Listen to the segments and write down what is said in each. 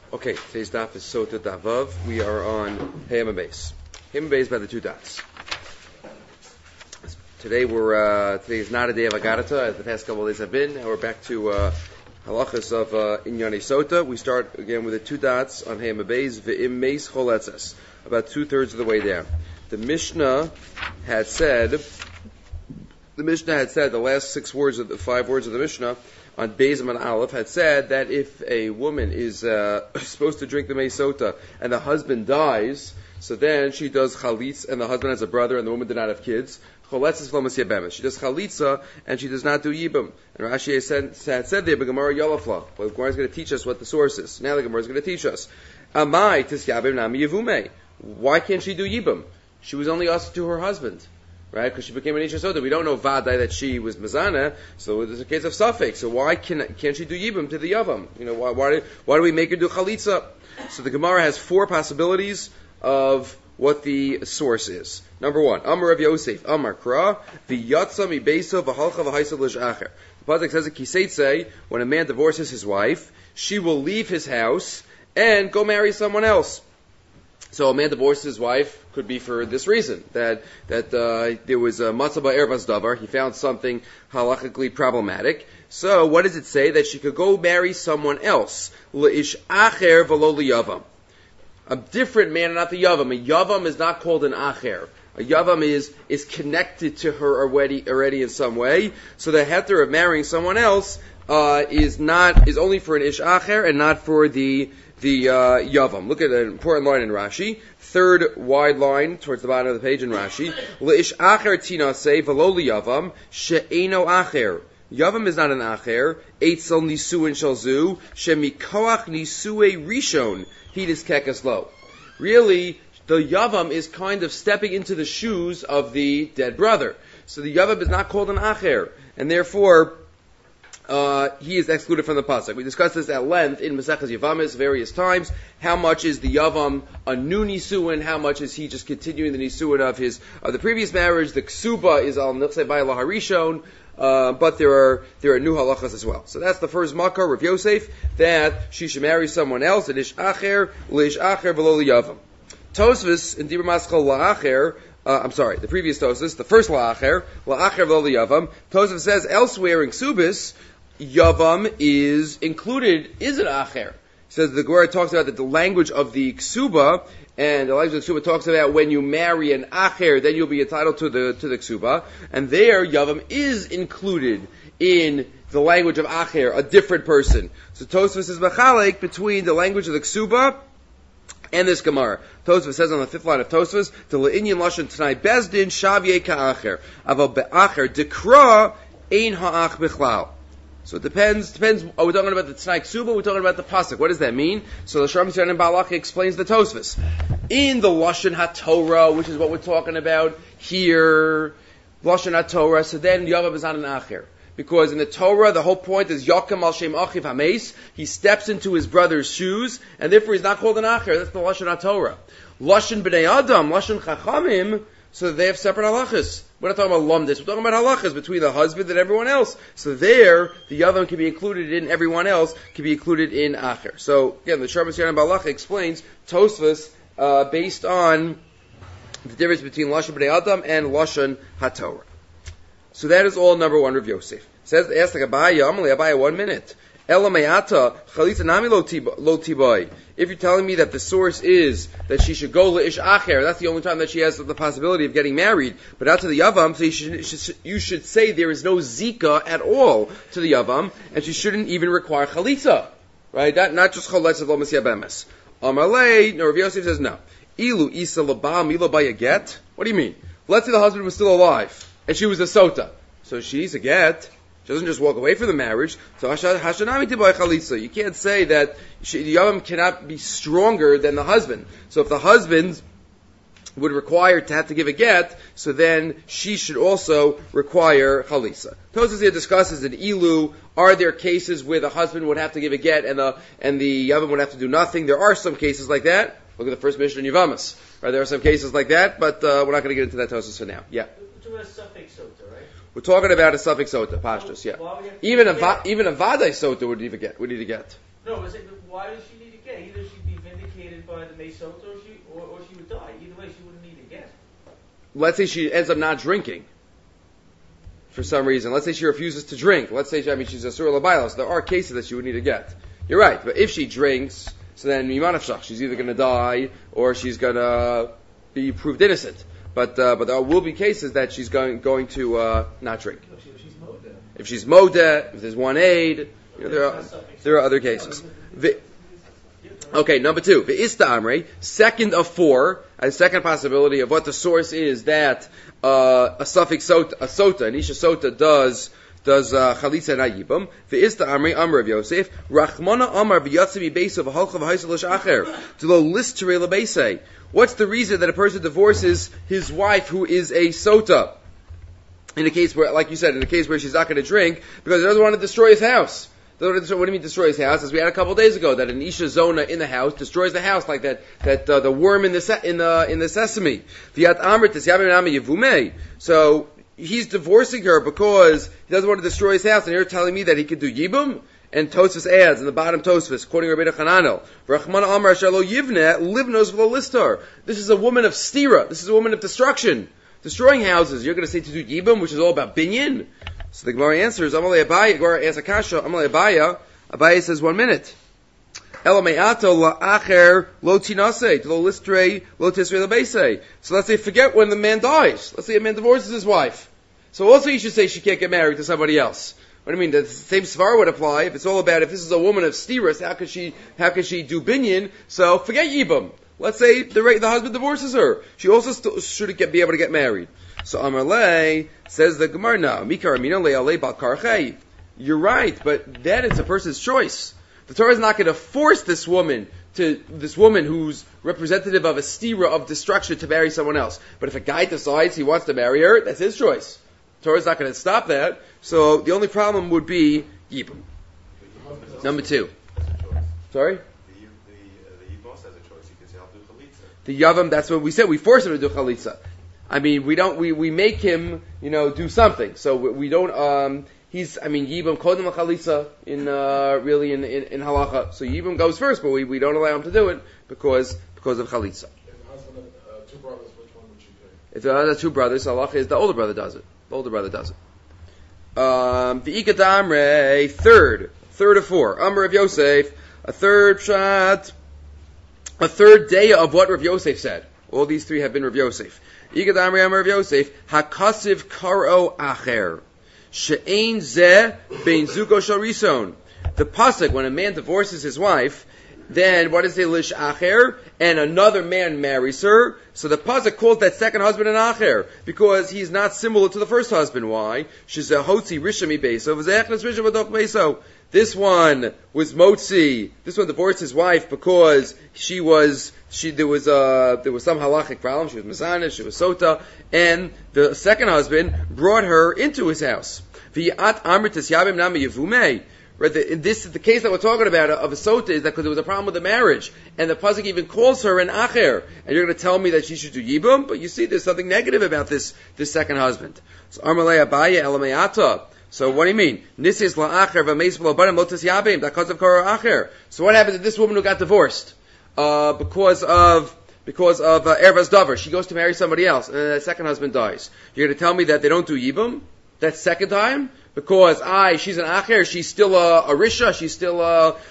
Okay, today's daf is Sota Davav. We are on Heyama Beis. Heyama Beis by the two dots. Today is not a day of Agadata, as the past couple of days have been. Now we're back to halachas of Inyani Sota. We start again with the two dots on Heyama Beis, Ve'im Meis Choletzes, about 2/3 of the way down. The Mishnah had said, the last 5 words of the Mishnah, on Beis and Aleph, had said that if a woman is supposed to drink the Mei Sota and the husband dies, so then she does chalitza, and the husband has a brother and the woman did not have kids. Choletzes v'lo mesyabemes. She does chalitza and she does not do yibum. And Rashi had said there, Gemara Yalafla. Well, the Gemara is going to teach us what the source is. Now the Gemara is going to teach us. Amai tisyabim nami yevume. Why can't she do yibum? She was only asked to her husband. Right, because she became an Isha Soda. We don't know Vadai that she was Mazana, so there's a case of suffix. So why can't she do Yibam to the Yavam? You know, why do we make her do Chalitza? So the Gemara has 4 possibilities of what the source is. Number 1, Amar Rav Yosef, Amar Kra, V'yatza mi beisa v'halcha v'haisa l'shacher. The Pasuk says, Kiseitze, when a man divorces his wife, she will leave his house and go marry someone else. So a man divorces his wife could be for this reason, that there was a matzah ba'er davar. He found something halachically problematic. So what does it say? That she could go marry someone else. Le'ish acher v'lo liyavam. A different man, not the yavam. A yavam is not called an acher. A yavam is connected to her already in some way. So the heter of marrying someone else is only for an ish acher and not for the yavam. Look at an important line in Rashi. 3rd wide line towards the bottom of the page in Rashi. Leish acher tinasei v'lo liyavam she'eno acher. Yavam is not an acher. Eitzel nisuin shalzu shemikoach nisue rishon hidis kekas lo. Really, the yavam is kind of stepping into the shoes of the dead brother. So the yavam is not called an acher, and therefore he is excluded from the pasuk. We discussed this at length in Maseches Yavamis various times. How much is the yavam a new nisuin? How much is he just continuing the nisuin of the previous marriage? The ksuba is al nechsei b'ayla harishon, but there are new halachas as well. So that's the first makar, Rav Yosef, that she should marry someone else. It is acher leish acher v'lo liyavam. Tosfos in Dibur Maskal la'acher. The previous Tosfos, the first la'acher v'lo liyavam. Tosfos says elsewhere in Ksubis, Yavam is included, is an acher. He says the Gemara talks about the language of the ksuba, and the language of the ksuba talks about when you marry an acher, then you'll be entitled to the ksuba, and there Yavam is included in the language of acher, a different person. So Tosfos is machalek between the language of the ksuba and this Gemara. Tosfos says on the 5th line of Tosfos, to le'inyan lashon t'nai bezdin shavye ka'acher, aval be'acher dekra ein ha'ach bichlal. So it depends. Are we talking about the T'nai Ksuba? We're talking about the pasuk. What does that mean? So the Sharm Yisrael and Balach explains the Tosfos. In the Lashon HaTorah, which is what we're talking about here, Lashon HaTorah, so then Yavam is not an Acher. Because in the Torah, the whole point is Yakam al Shem Achiv HaMeis. He steps into his brother's shoes, and therefore he's not called an Acher. That's the Lashon HaTorah. Lashon B'nei Adam, Lashon Chachamim, so they have separate halachas. We're not talking about lumdis. We're talking about halachas between the husband and everyone else. So there, the yavam can be included in everyone else, can be included in acher. So again, the Sharm Yisrael Balach explains Tosfos based on the difference between Lashon B'nei Adam and Lashon HaTorah. So that is all number 1 Rav Yosef. Says, ask like Abaya, 1 minute. Elamayata chalitza nami lo tibai. If you're telling me that the source is that she should go leish acher, that's the only time that she has the possibility of getting married. But out to the yavam, so you should say there is no zika at all to the yavam, and she shouldn't even require chalitza, right? Not just choletz lo mesyabemes. Amalei, no, Rav Yosef says no. Ilu isa laba mila baya get. What do you mean? Let's say the husband was still alive and she was a sota, so she's a get. She doesn't just walk away from the marriage. So hashanami tibai chalitza. You can't say that the yavam cannot be stronger than the husband. So if the husband would require to have to give a get, so then she should also require chalitza. Tosfos here discusses in Ilu, are there cases where the husband would have to give a get and the yavam would have to do nothing? There are some cases like that. Look at the first Mishnah in Yavamas. Right, there are some cases like that, but we're not going to get into that Tosfos for now. Yeah. We're talking about a suffix sota, pashtus, yeah. Even a vadai sota would need a get. No, why does she need a get? either she'd be vindicated by the Mesot or she would die. Either way, she wouldn't need a get. Let's say she ends up not drinking for some reason. Let's say she refuses to drink. Let's say she's a surah labailos. There are cases that she would need a get. You're right, but if she drinks, so then mimanafshach, she's either going to die or she's going to be proved innocent. But there will be cases that she's going to not drink. If she's modeh, if there's one aid, there are other cases. Okay, number 2, ve'ista amrei, second of 4, a second possibility of what the source is that a suffix sota, an isha sota does chalitza and ayibam. Ve'ista amrei amr of Yosef, rachmana amar v'yatzi mibeisa v'halcha v'haisa l'shacher, d'lo listere lebeisei. What's the reason that a person divorces his wife who is a sota? In a case where, like you said, in a case where she's not going to drink, because he doesn't want to destroy his house. What do you mean destroy his house? As we had a couple of days ago, that an isha zona in the house destroys the house, like that the worm in the sesame. So he's divorcing her because he doesn't want to destroy his house, and you're telling me that he could do yibum? And Tosfos adds in the bottom Tosfos, quoting Rabbeinu Chananel, Rachmana Amar Shalo Yivne Livnos V'lo Listar. This is a woman of stira. This is a woman of destruction, destroying houses. You're going to say to do yibum, which is all about binyan. So the Gemara answers, Amalei Abaya, Gemara asks Akasha, Amalei Abaya, Abaya says 1 minute. Ela me'ato la'acher lo tinase, lo listre, lo tisre lebeise. So let's say forget when the man dies. Let's say a man divorces his wife. So also you should say she can't get married to somebody else. What do you mean? The same svara would apply if it's all about if this is a woman of stiras, how could she do binyan? So forget yibum. Let's say the husband divorces her. She also should be able to get married. So Amarle says the Gemara now, you're right, but then it's a person's choice. The Torah is not going to force this woman who's representative of a stira of destruction to marry someone else. But if a guy decides he wants to marry her, that's his choice. The Torah is not going to stop that. So the only problem would be yibum. Number 2. Sorry? The Yibos has a choice. He can say, I'll do chalitza. The Yavam, that's what we said. We force him to do chalitza. I mean, we make him, do something. So we don't, Yibam kodem chalitza in halacha. So Yibam goes first, but we don't allow him to do it because of chalitza. If the husband had 2 brothers, which one would she take? If the husband has 2 brothers, halacha is the older brother does it. The ikadamre, third of 4. Amr of Yosef, a third pshat, a third day of what Rav Yosef said. All these 3 have been Rav Yosef. Ikadamre Amr of Yosef, hakasiv karo acher, she'ein zeh bein zugo shel rison. The pasuk, when a man divorces his wife, then what is it, lish acher, and another man marries her. So the pasuk calls that second husband an acher because he's not similar to the first husband. Why? She's a hotzi rishami beso, v'zechnas risham v'dok beso. This one was motzi. This one divorced his wife because there was some halachic problem. She was mizana, she was sota, and the second husband brought her into his house. V'yat amritas yabim nami yevumei. Right, the case that we're talking about of a sota is that because there was a problem with the marriage, and the pasuk even calls her an acher, and you're going to tell me that she should do yibum, but you see there's something negative about this second husband. So Amalei Abaya Elameata. So what do you mean? Nisis la'acher v'meis v'lobarim lotis yabim. That cause of karo acher. So what happens to this woman who got divorced because of ervas davar? She goes to marry somebody else, and then the second husband dies. You're going to tell me that they don't do yibum that second time? Because she's an acher, she's still a risha, she's still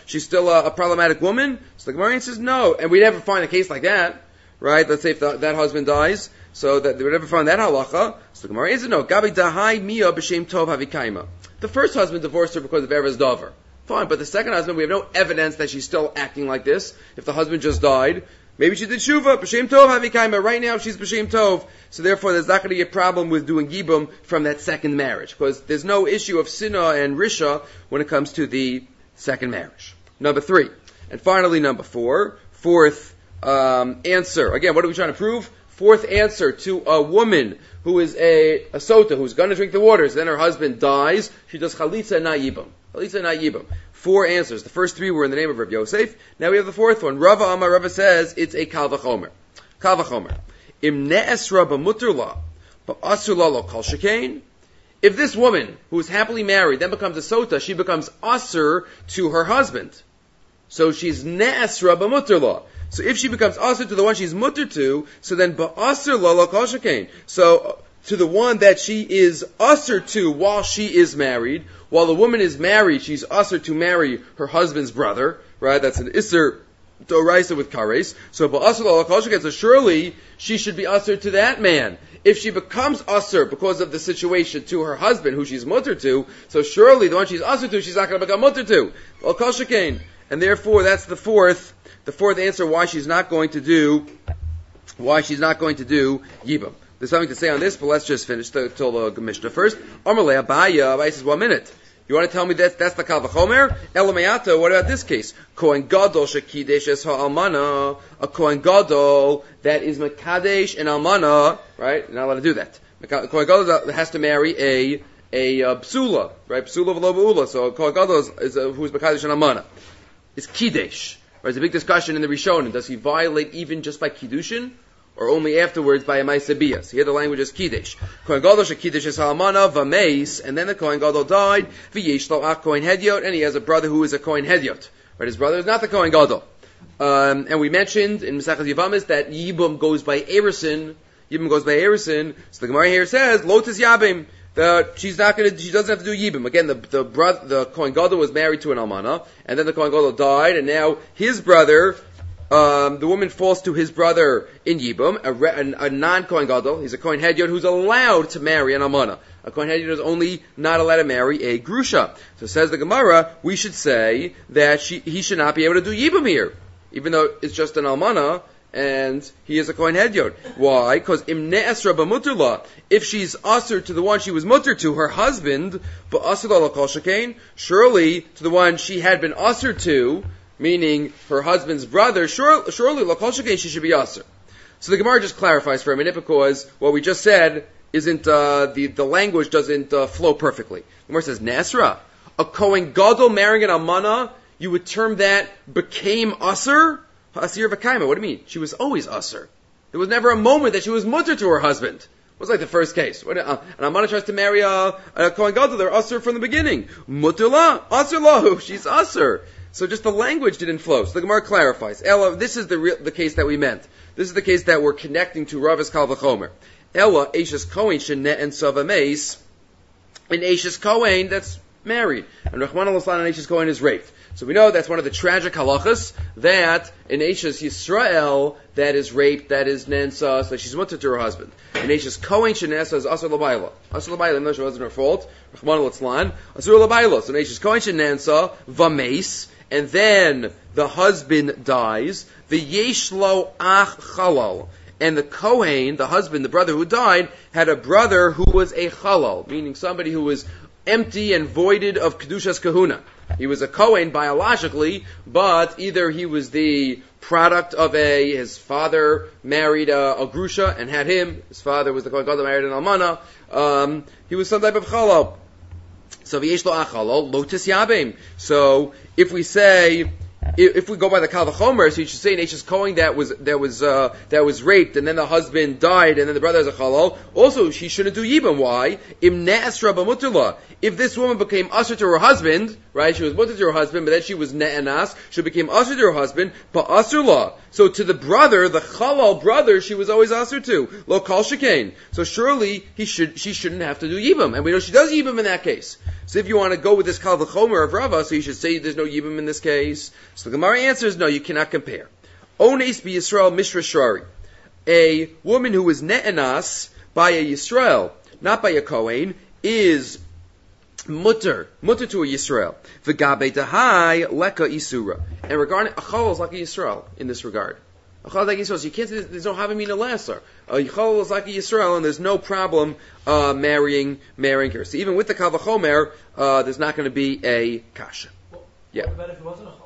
a problematic woman. So the Gemara says no, and we never find a case like that, right? Let's say if that husband dies, so that they would never find that halacha. So the Gemara says no. Gabi dahai miya b'shem tov havikaima. The first husband divorced her because of ervas davar. Fine, but the second husband, we have no evidence that she's still acting like this. If the husband just died, maybe she did shuva, b'shem tov havikaima. Right now she's b'shem tov. So therefore there's not going to be a problem with doing yibum from that second marriage. Because there's no issue of sinah and risha when it comes to the second marriage. Number 3. And finally number 4. Fourth answer. Again, what are we trying to prove? Fourth answer to a woman who is a sota, who's going to drink the waters, then her husband dies, she does chalitza and not yibum. Chalitza and not yibum. 4 answers. The first 3 were in the name of Rav Yosef. Now we have the 4th one. Rava Amar, Rava says it's a kal v'chomer. Kal v'chomer. Im ne'esra b'muter la, ba'asur la lo kol shekain. If this woman, who is happily married, then becomes a sota, she becomes asur to her husband. So she's ne'asra b'mutter la. So if she becomes asr to the one she's mutter to, so then ba'asr la kol shekain. So to the one that she is asr to while she is married, while the woman is married, she's asr to marry her husband's brother, right? That's an isser doraisa with kares. So ba'asr la kol shekain. So surely she should be asr to that man. If she becomes asr because of the situation to her husband, who she's mutter to, so surely the one she's asr to, she's not going to become mutter to. Kol shekain. And therefore, that's the fourth answer why she's not going to do Yibam. There's something to say on this, but let's just finish till the Mishnah first. Amalei Abaya says 1 minute. You want to tell me that's the Kal V'chomer? Elameata, what about this case? Kohen Gadol shekidesh es ha'almana, a Kohen Gadol that is Mekadesh and Almana, right? You're not allowed to do that. Kohen Gadol has to marry a Psula, right? Psula v'lo b'ula. So a Kohen Gadol is who's Mekadesh and Almana. Is Kiddush. There's a big discussion in the Rishonim. Does he violate even just by Kiddushin, or only afterwards by a Maisabiyah? So here the language is Kiddush. Kohen Gadol shekiddush es ha'almana v'meis, and then the Kohen Gadol died, v'yesh lo ach Kohen Hedyot, and he has a brother who is a Kohen Hedyot. Right, his brother is not the Kohen Gadol. And we mentioned in Mesechus Yevamos that Yibum goes by Erison. So the Gemara here says, Lotus Yabim. She doesn't have to do Yibum. Again, the Kohen Gadol was married to an Almana, and then the Kohen Gadol died, and now his brother, the woman falls to his brother in Yibum, a non-Kohen Gadol. He's a Kohen Hedyot who's allowed to marry an Almana. A Kohen Hedyot is only not allowed to marry a Grusha. So says the Gemara, we should say that he should not be able to do Yibum here, even though it's just an Almana, and he is a Kohen Hedyot. Why? Because im ne'asra b'mutter la, if she's usher to the one she was mutter to, her husband, ba'asr la kol shekain, surely to the one she had been usher to, meaning her husband's brother, surely la kol shekain she should be usher. So the Gemara just clarifies for a minute, because what we just said isn't the language doesn't flow perfectly. The Gemara says ne'asra, a Kohen Gadol marrying an almana, you would term that became usher. Asir v'kaima. What do you mean? She was always usher. There was never a moment that she was mutter to her husband. It was like the first case. An almana tries to marry a Kohen Gadol, they're usher from the beginning. Mutter la, usher lahu. She's usher. So just the language didn't flow. So the Gemara clarifies. Ella, this is the case that we meant. This is the case that we're connecting to Rav's Kal V'chomer. Ella, Eishes Kohen shenet and Savameis, an Eishes Kohen that's married, and Rachmana Litzlan, an Eishes Kohen is raped. So we know that's one of the tragic halachas, that an Eishes Yisrael that is raped, that is nensa, so she's mutter to her husband. An Eishes Kohen shenesa is asur l'bayla. Asur l'bayla, no, she wasn't her fault. Rachmana Litzlan, asur l'bayla. So an Eishes Kohen shenensa, vameis, and then the husband dies, the yesh lo ach chalal. And the Kohen, the husband, the brother who died, had a brother who was a chalal, meaning somebody who was empty and voided of Kedushas Kahuna. He was a Kohen biologically, but either he was the product of his father married a Grusha and had him, his father was the Kohen Gadol married an Almana, he was some type of Chalal. So v'yesh lo achalal, lotus yabim. So if we say, if we go by the Kal V'chomer, so you should say an Eishes Kohen that was raped, and then the husband died, and then the brother has a chalal. Also, she shouldn't do yibam. Why? Im ne'asra b'mutter la. If this woman became usher to her husband, right? She was mutter to her husband, but then she was ne'anas. She became usher to her husband, but usher la. So to the brother, the chalal brother, she was always usher to lo kol shekain. So surely she shouldn't have to do yibam, and we know she does yibam in that case. So if you want to go with this Kal V'chomer of Rava, so you should say there's no yibam in this case. So the Gemara answers, no, you cannot compare. Ones bi Yisrael mishra shari. A woman who is ne'anas by a Yisrael, not by a Kohen, is mutter to a Yisrael. V'gabe dahai leka isura. And regarding a chalal is like a Yisrael in this regard. A chalal is like a Yisrael, so you can't say there's no havamina lesser. A chalal is like a Yisrael, and there's no problem marrying her. So even with the Kal V'chomer, there's not going to be a kasha. Yeah. What about if he wasn't a chalal?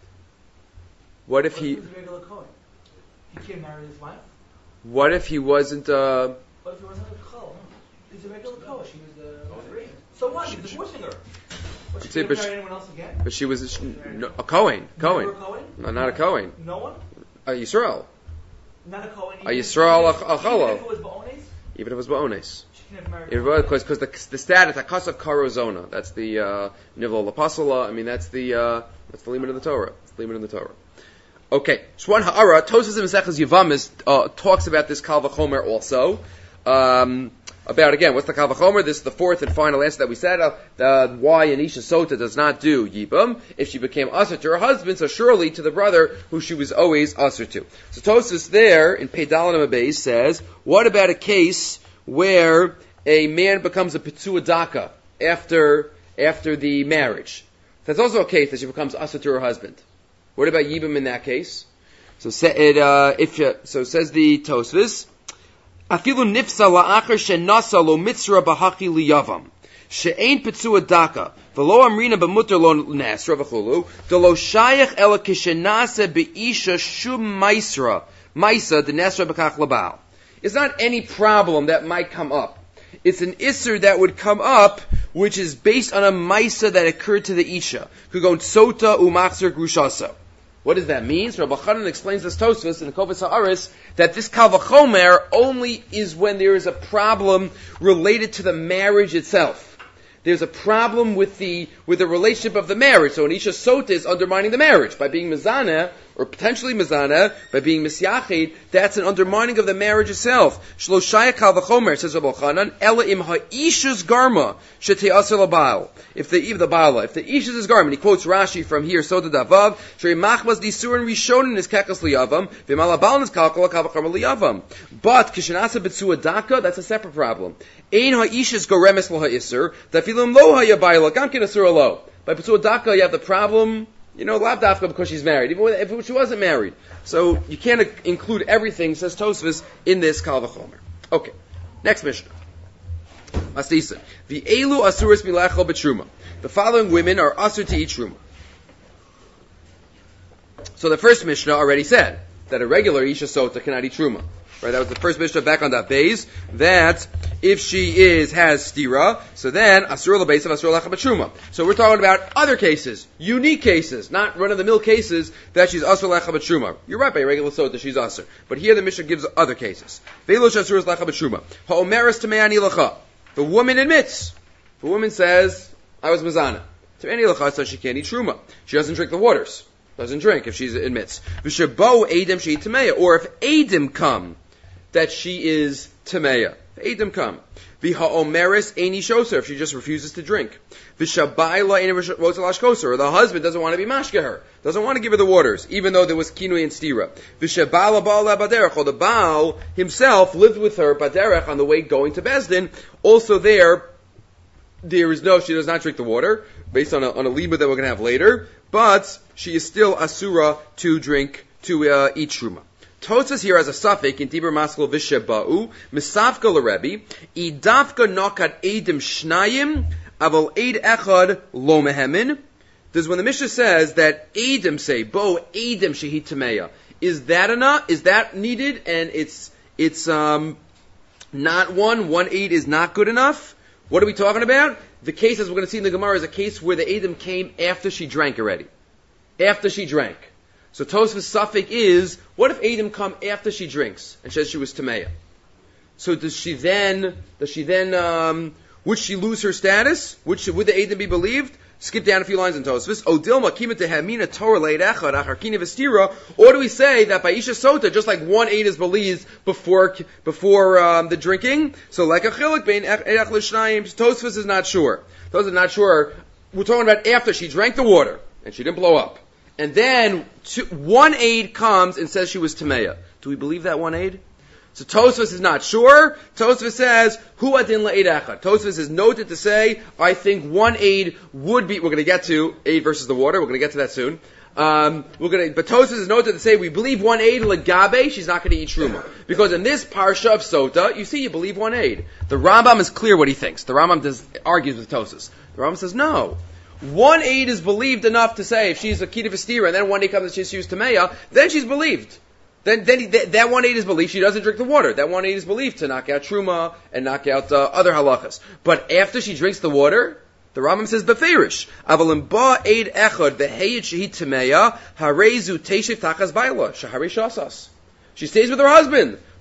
What if he? Was a regular Kohen? He can't marry his wife. What if he wasn't? What if he wasn't a chalal? He's a regular Kohen. She was raped. So what? He's divorcing her. She can't marry anyone else again? But she was a Kohen. Never a Kohen? No, not a Kohen. No one? A Yisrael. Not a Kohen. A Yisrael a chalal. Even if it was ba'ones? Even if it was ba'ones. She can have married. Because the status, Akasav Karozona, that's the Nivlo Lapasala, I mean, that's the limit of the Torah. It's the limit of the Torah. Okay, Shwan Ha'ara, Tosas and Mesechus Yevamis talks about this Kal V'chomer also. About, again, what's the Kal V'chomer? This is the fourth and final answer that we said. Why an Isha Sota does not do Yibam. If she became Asr to her husband, so surely to the brother who she was always Asr to. So Tosas there, in Peidalim Abayis, says, what about a case where a man becomes a Pitzua Daka after the marriage? That's also a case that she becomes Asr to her husband. What about Yibam in that case? So says the Tosfos, Afilu nifsa la'achar shenasa lo mitzra b'haki liyavam she'ein pitzua daka v'lo amrina b'mutter lo nasra v'chulu d'lo shayach ela kishenasa be'isha shum maisa d'nesra b'kach labal. It's not any problem that might come up. It's an isser that would come up, which is based on a maisa that occurred to the isha. Could go sota umachzer grushasa. What does that mean? So Rabbi Chanan explains this Tosfos in the Kovas Ha'aris that this Kal V'chomer only is when there is a problem related to the marriage itself. There's a problem with the relationship of the marriage. So an Isha Sota is undermining the marriage by being Mizana, or potentially Mizana, by being Misyachid. That's an undermining of the marriage itself. Shloshaya Kal V'chomer, says Rabbi Chanan, Ela im ha'isha's garma shete'asel ha'baal. If the Isha's garment, he quotes Rashi from here, Soda Davav, Shri Machmas Disurin Rishonin is Kekas Liyavam, V'malabal is Kalkala Kal V'chomer Liyavam. But Kishanasa B'tzua Daka, that's a separate problem. Ein ha'isha's goremes lo ha'isr, Dafilim lo ha'yabayla, Gamkin Asur lo. By B'tzua Daka, you have the problem, Lav Dafka because she's married, even if she wasn't married. So you can't include everything, says Tosfos, in this Kal V'chomer. Okay, next Mishnah. Masisa. The Elu Asuris Milachal B'Truma. The following women are Asur to eat Truma. So the first Mishnah already said that a regular Isha Sota cannot eat Truma. Right? That was the first Mishnah back on that base. That if she has stira, so then Asur L'Beis of Asur L'Achal B'Truma. So we're talking about other cases, unique cases, not run-of-the-mill cases that she's Asur L'Achal B'Truma. You're right, by a regular Sota she's Asur. But here the Mishnah gives other cases. Ve'lo Asur L'Achal B'Truma. Ha'omeres Tame'ani L'Cha. The woman admits. The woman says, I was Mazana. Tame'ani L'Cha says she can't eat Truma. She doesn't drink the waters. Doesn't drink if she admits. V'shebo Eidim she Tameya. Or if Eidim come, that she is Tameya. Eidim come. V'ha'omeres Eini Shoser, if she just refuses to drink. V'shabayla Eini Rotalash Koser, or the husband doesn't want to be mashke her. Doesn't want to give her the waters, even though there was kinui and stira. V'shabala Ba'ala Baderech, or the Baal himself lived with her, Baderech, on the way going to Bezdin. Also there is she does not drink the water, based on a liba that we're going to have later, but she is still asura to eat truma. Tosas here has a suffix in Dibur Maskal V'Sheba'u, Misafka L'Rebbe, Idafka Nokat Eidim Shnayim, Aval Eid Echad Lo Mehemin. This is when the Mishnah says that Eidim say, Bo Eidim Shehi Tameya. Is that enough? Is that needed? And it's not one aid is not good enough? What are we talking about? The case, as we're going to see in the Gemara, is a case where the Eidim came after she drank already. After she drank. So Tosfos suffix is, what if Eidim come after she drinks and says she was Tameya? So would she then, would she lose her status? Would the Eidim be believed? Skip down a few lines in Tosfos. O Dilma kima tehemina Torah leid echad acharkina v'stira. Or do we say that by Isha Sota, just like one aid is believed before the drinking, so like a chilik bein erech l'shnayim, Tosfos is not sure. Tosfos is not sure. We're talking about after she drank the water and she didn't blow up. And then one aid comes and says she was Tameya. Do we believe that one aid? So Tosfos is not sure. Tosfos says, Hu adin la'ed echad. Tosfos is noted to say, I think one aid would be, we're going to get to aid versus the water, we're going to get to that soon. But Tosfos is noted to say, we believe one aid legabe, she's not going to eat truma. Because in this parsha of Sota, you believe one aid. The Rambam is clear what he thinks. The Rambam argues with Tosfos. The Rambam says, no. One aid is believed enough to say if she's a Kita Vestira and then one day comes and she was Tameya, then she's believed. Then that one aid is believed. She doesn't drink the water. That one aid is believed to knock out Truma and knock out other halachas. But after she drinks the water, the Rambam says beferish. Avalim ba aid echad v'heyed shehi Tameya harezu teishiv tachas baila shahari shasas. She stays with her husband.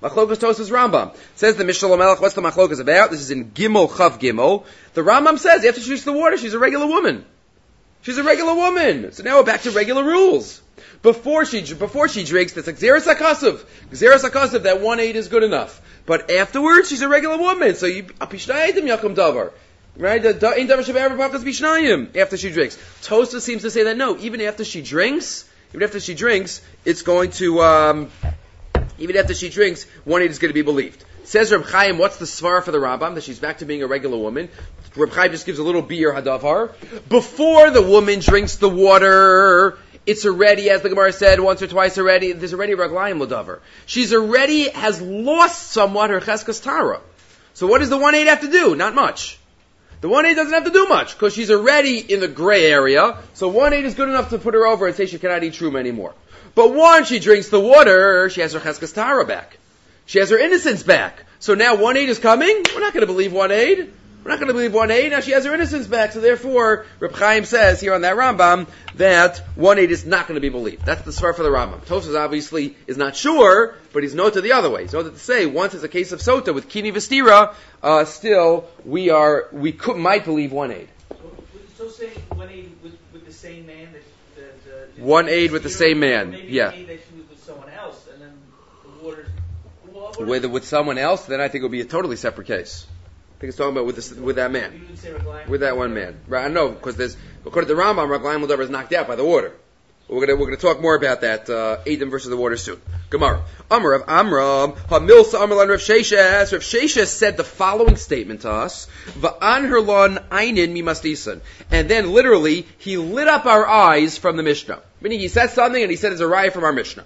Machlokas Tosas Rambam. Says the Mishnah Lamelech, what's the Machlokas about? This is in Gimel Chav Gimel. The Rambam says after she drinks the water, she's a regular woman. She's a regular woman. So now we're back to regular rules. Before she drinks, that's like Xeris HaKasav. Xeris HaKasav, that 1/8 is good enough. But afterwards, she's a regular woman. So you, Apishnayim Yakum Davar. Right? After she drinks. Tosa seems to say that no, even after she drinks, it's going to, even after she drinks, 1/8 is going to be believed. Says Reb Chaim, what's the svara for the Rambam? That she's back to being a regular woman. Reb Chaim just gives a little beer hadavar. Before the woman drinks the water, it's already, as the Gemara said once or twice already, there's already raglayim ladavar. She's already has lost somewhat her cheskas tara. So what does the 1/8 have to do? Not much. The 1/8 doesn't have to do much, because she's already in the gray area, so 1/8 is good enough to put her over and say she cannot eat truma anymore. But once she drinks the water, she has her cheskas tara back. She has her innocence back. So now 1/8 is coming, we're not going to believe 1/8. We're not going to believe 1/8. Now she has her innocence back. So therefore, Reb Chaim says here on that Rambam that 1/8 is not going to be believed. That's the svar for the Rambam. Tosfos obviously is not sure, but he's noted the other way. He's noted to say once it's a case of sota with kini v'stira, still we might believe 1/8. So saying 1/8 with the same man that 1/8 with the same man. Maybe Yeah. that she was with someone else, and then the water's with someone else, then I think it would be a totally separate case. I think it's talking about with that man. You would say Raglayim. With that one man. Right, I know, because according to the Rambam, Raglayim L'davar is knocked out by the water. We're gonna talk more about that, Edom versus the water soon. Gemara. Amar of Amram, HaMilsa Amar Rav Sheshes. Rav Sheshes said the following statement to us, Va'an herlon einin mimastisan. And then literally, he lit up our eyes from the Mishnah. Meaning he said something and he said it's a raya from our Mishnah.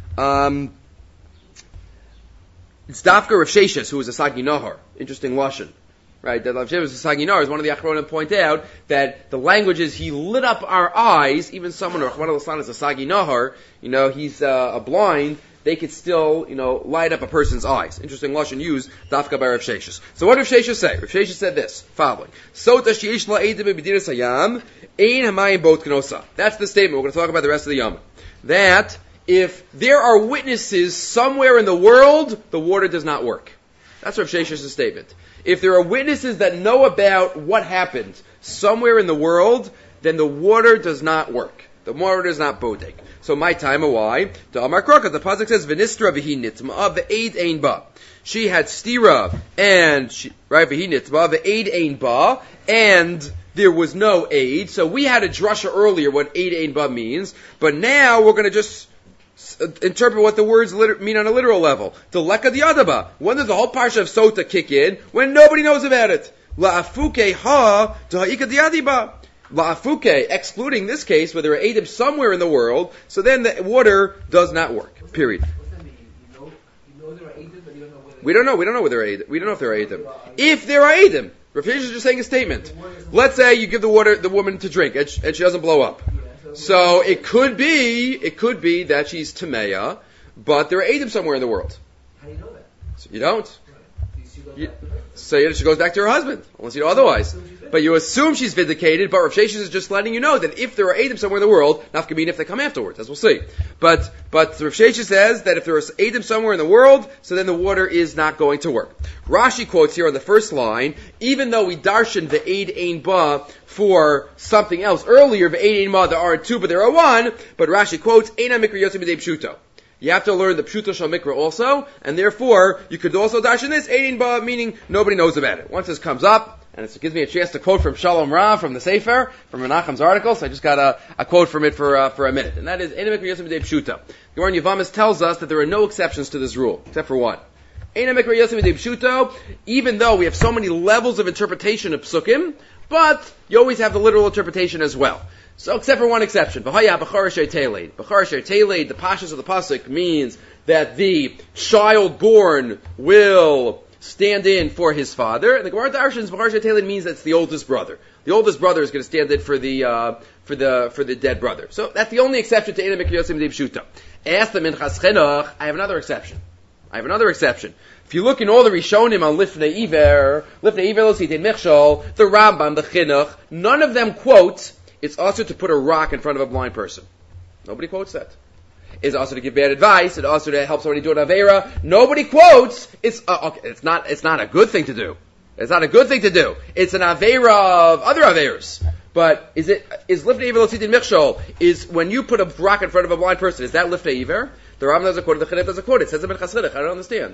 It's Dafka Rav Sheshes, who was a Sagi Nahar. Interesting lashon. Right, that Rav Sheshes was a Sagi Nahar. Is one of the Achronim point out that the language is he lit up our eyes. Even someone, Rahman al-San is a Sagi Nahar, he's a blind, they could still, light up a person's eyes. Interesting lashon used, Dafka by Rav Sheshes. So what did Rav Sheshes say? Rav Sheshes said this, following. Sota she'ish la'edim b'diras hayam, ein hamayim bot k'nosa. That's the statement. We're going to talk about the rest of the Yom. That if there are witnesses somewhere in the world, the water does not work. That's Rav Sheshes' statement. If there are witnesses that know about what happened somewhere in the world, then the water does not work. The water is not bodek. So my time, why? The Amar Kraka, the pasuk says, "V'nistra v'hi nitma v'eid ein ba." She had stira and v'hi nitma v'eid ein ba, and there was no aid. So we had a drasha earlier what eid ein ba means, but now we're going to just interpret what the words mean on a literal level. The leka diadaba. When does the whole parsha of Sota kick in? When nobody knows about it. La'afuke ha da'ika diadiba. La'afuke, excluding this case where there are Eidim somewhere in the world, so then the water does not work. Period. What's that mean? You know there are Eidim, but you don't know whether We don't know whether they're Eidim. We don't know if there are Eidim. If there are Eidim, Rav Sheshes is just saying a statement. Let's say you give the woman to drink and she doesn't blow up. So it could be that she's Tameya, but there are Eidim somewhere in the world. How do you know that? So you don't. So she goes back to her husband, unless you know otherwise. But you assume she's vindicated, but Rav Sheshes is just letting you know that if there are Eidim somewhere in the world, nafkamina if they come afterwards, as we'll see. But Rav Sheshes says that if there are Eidim somewhere in the world, so then the water is not going to work. Rashi quotes here on the first line, even though we darshan the Eid Ein Ba for something else earlier, the Eid Ein Ba there are two, but there are one, but Rashi quotes, Eina Mikra Yotzei B'dei Pshuto. You have to learn the Pshuto Shal Mikra also, and therefore, you could also darshan this, Eid Ein Ba, meaning nobody knows about it. Once this comes up, and it gives me a chance to quote from Shalom Rav from the Sefer, from Menachem's article, so I just got a quote from it for a minute. And that is, Eina Mikra Yotzei B'dei Pshuto. Gemara Yavamis tells us that there are no exceptions to this rule, except for one. Even though we have so many levels of interpretation of psukim, but you always have the literal interpretation as well. So, except for one exception. The pashas of the pasuk means that the child born will stand in for his father, and the Gemara Darshans B'char She'Teiled means that's the oldest brother. The oldest brother is going to stand in for the dead brother. So that's the only exception to Eina Mikra Yotzei B'dei Pshuto. Ask the Minchas Chinuch, I have another exception. If you look in all the Rishonim on Lifnei Iver Lo Sitein Michshol, the Rambam, the Chinuch, none of them quote, it's also to put a rock in front of a blind person. Nobody quotes that. It's also to give bad advice. It's also to help somebody do an Avera. Nobody quotes. It's not a good thing to do. It's not a good thing to do. It's an Avera of other Averas. But is Lifnei Iver Lo Titin Michshol, is when you put a rock in front of a blind person, is that Lifnei Iver? The Rambam doesn't quote it, the Chinuch doesn't quote it. It says it in Chassidus. I don't understand.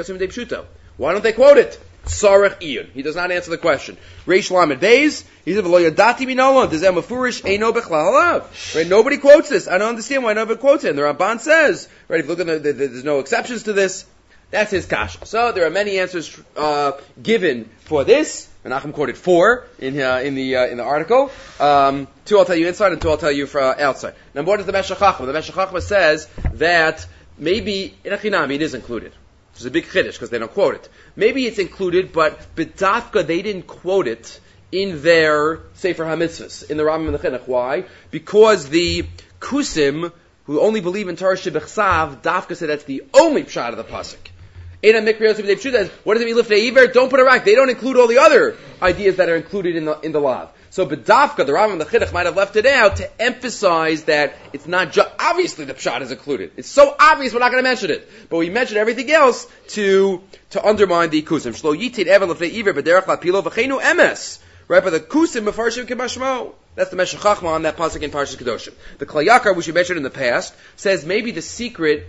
Why don't they quote it? Sarech Iyun. He does not answer the question. Reish Lamed Beis, he said, V'lo yadati minolon, dezeh mefurish eino bechlal alav. Right? Nobody quotes this. I don't understand why nobody quotes it. And the Ramban says, right, if you look at there's no exceptions to this. That's his kasha. So there are many answers given for this. Menachem quoted 4 in the article. 2 I'll tell you inside, and 2 I'll tell you outside. Now, what is the Meshech Chachma? The Meshech Chachma says that maybe in Achinami it is included. Which is a big chiddush because they don't quote it. Maybe it's included, but b'dafka they didn't quote it in their Sefer HaMitzvahs, in the Rambam and the Chinuch. Why? Because the Kusim, who only believe in Torah Shebechsav, dafka said that's the only pshat of the pasuk. What does it mean, Lifnei Iver? Don't put a rock. They don't include all the other ideas that are included in the law. So, B'dafka, the Rambam and the Chinuch might have left it out to emphasize that it's not just, obviously the pshat is included. It's so obvious we're not going to mention it. But we mention everything else to undermine the kusim. Shlo yitin ever Lifnei Iver, b'derech lapilo v'cheinu emes. Right, but the kusim mefarshim k'mashmo. That's the Meshech Chachma on that pasuk in Parshas Kedoshim. The Klal Yakar, which we mentioned in the past, says maybe the secret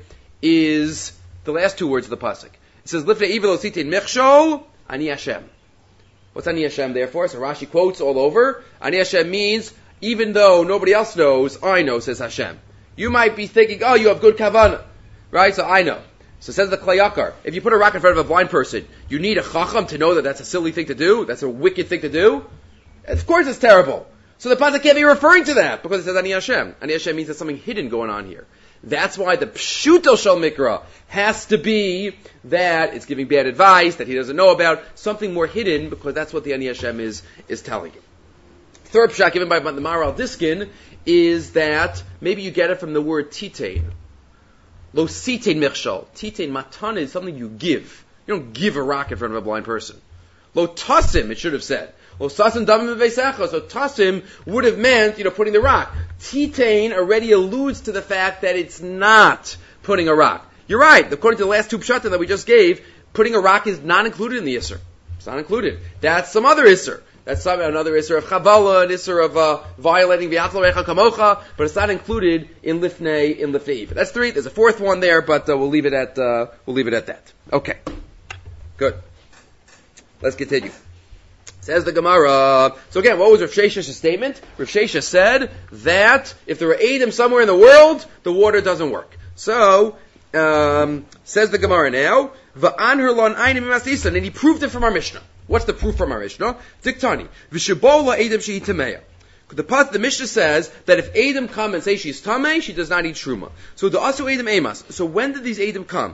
is the last 2 words of the pasuk. It says, Lifnei Iver Lo Titin Michshol, Ani Hashem. What's Ani Hashem there for? So Rashi quotes all over. Ani Hashem means, even though nobody else knows, I know, says Hashem. You might be thinking, oh, you have good kavanah. Right? So I know. So says the Klal Yakar, if you put a rock in front of a blind person, you need a chacham to know that that's a silly thing to do? That's a wicked thing to do? Of course it's terrible. So the pasuk can't be referring to that, because it says Ani Hashem. Ani Hashem means there's something hidden going on here. That's why the pshuto shel mikra has to be that it's giving bad advice that he doesn't know about, something more hidden, because that's what the Ani Hashem is telling him. Third pshat given by the Maharal Diskin is that maybe you get it from the word titein. Lo sitein michshol. Titein matan is something you give. You don't give a rock in front of a blind person. Lo tasim, it should have said. Lo tasim damim v'veisecha. So tasim would have meant, putting the rock. Titein already alludes to the fact that it's not putting a rock. You're right. According to the last 2 pshatim that we just gave, putting a rock is not included in the Isser. It's not included. That's some other Isser. That's another Isser of Chavala, an Isser of violating V'yatlarecha kamocha, but it's not included in Lifnei Iver. That's 3. There's a 4th one there, but we'll leave it at that. Okay. Good. Let's continue. Says the Gemara. So again, what was Rav Shesha's statement? Rav Shesha said that if there were Edom somewhere in the world, the water doesn't work. So, says the Gemara now, V'anher lon einim imas, and he proved it from our Mishnah. What's the proof from our Mishnah? Diktani. V'shebola Edom shehi tameya. The Mishnah says that if Edom come and say she's tamei, she does not eat truma. So the asu Edom emas. So when did these Edom come?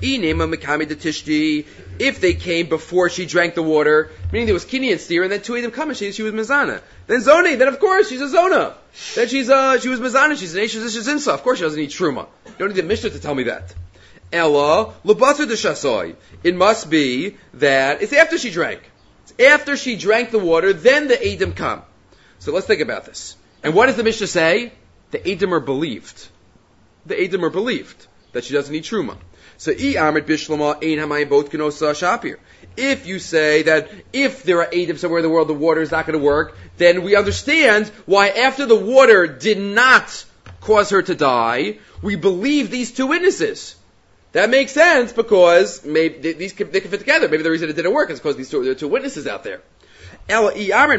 If they came before she drank the water, meaning there was kini and steer, and then 2 Edom come and she was mizana. Then zoni, then of course she's a zona. Then she was mizana, she's an Zinsa. Of course she doesn't eat truma. You don't need the Mishnah to tell me that. Ella, l'baser de shasoy. It must be that it's after she drank. It's after she drank the water, then the Edom come. So let's think about this. And what does the Mishnah say? The Edom are believed. The Edom are believed that she doesn't eat truma. So, if you say that if there are Edom somewhere in the world, the water is not going to work, then we understand why after the water did not cause her to die, we believe these 2 witnesses. That makes sense because maybe they can fit together. Maybe the reason it didn't work is because there are 2 witnesses out there. But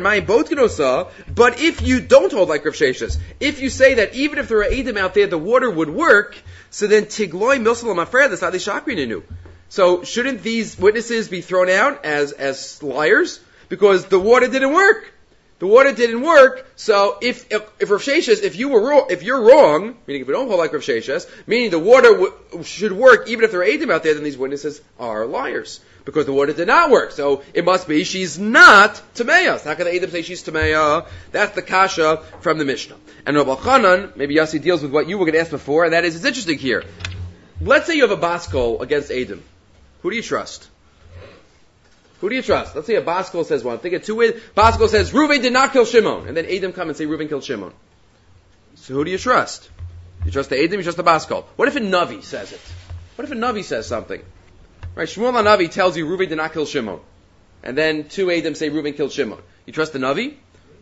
if you don't hold like Rav Sheshes, if you say that even if there are Edom out there, the water would work, so then Tigloi Milsalam Afred, that's how they Shakrininu. So shouldn't these witnesses be thrown out as liars? Because the water didn't work. The water didn't work, so if Rav Sheshes, if you're wrong, meaning if we don't hold like Rav Sheshes, meaning the water should work even if there are Edom out there, then these witnesses are liars. Because the water did not work. So it must be she's not Tameya. How can the Edom say she's Tameya? That's the kasha from the Mishnah. And Rabbi Chanan, maybe Yossi deals with what you were going to ask before, and that is, it's interesting here. Let's say you have a baskol against Edom. Who do you trust? Who do you trust? Let's say a baskol says one. Think of 2 ways. Baskol says, Reuven did not kill Shimon. And then Edom come and say Reuven killed Shimon. So who do you trust? You trust the Eidim, you trust the Baskol. What if a Navi says it? What if a Navi says something? Right, Shmuel HaNavi tells you Reuven did not kill Shimon. And then 2 Eidim say Reuven killed Shimon. You trust the Navi?